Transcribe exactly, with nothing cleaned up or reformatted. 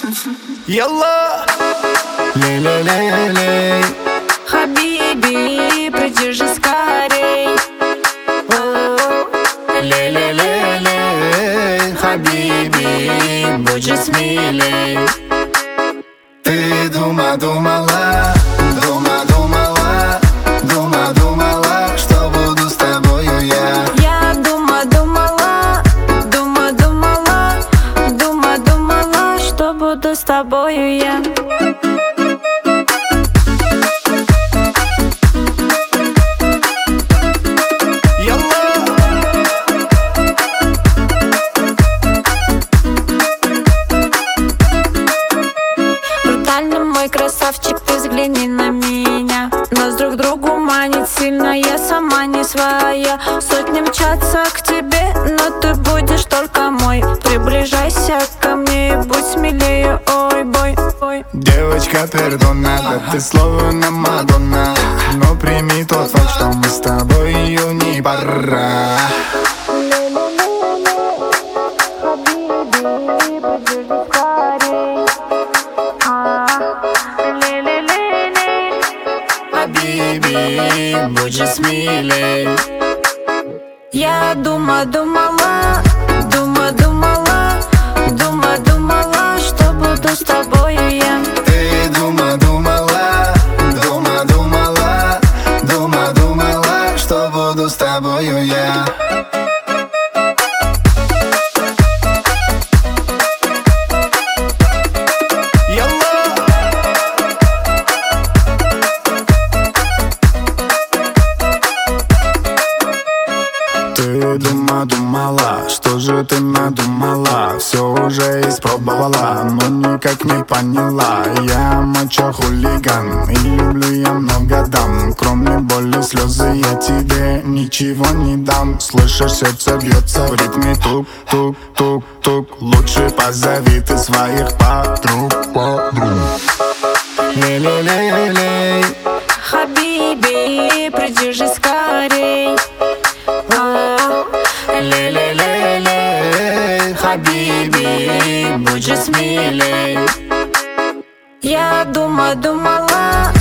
Ялла, лей-лей-лей-лей, Хабиби, приди же скорей. лей-лей-лей-лей, Хабиби, будь же смелей. Ты дума думала, дума думала, дума думала, что буду с тобою я. Я дума думала, дума думала, дума думала, что буду с тобою я. Мой красавчик, ты взгляни на меня. Нас друг другу манит сильно, я сама не своя. Сотни мчатся к тебе, но ты будешь только мой. Приближайся ко мне и будь смелее, ой, бой, ой. Девочка, пердона, да ты словно Мадонна. Но прими тот факт, что мы с тобою не пора. Хабиби, будь же смелей. Я дума думала, дума думала, дума думала, что буду с тобою я. Ты дума думала, дума думала, дума думала, что буду с тобою я. Ты дума думала, что же ты надумала? Все уже испробовала, но никак не поняла. Я мачо-хулиган и люблю я много дам. Кроме боли, слезы я тебе ничего не дам. Слышишь, сердце бьется в ритме тук-тук-тук-тук. Лучше позови ты своих подруг, подруг. Лей-лей-лей-лей, Хабиби, приди же скорей. лей-лей-лей-лей, Хабиби, будь же смелей. Я дума думала,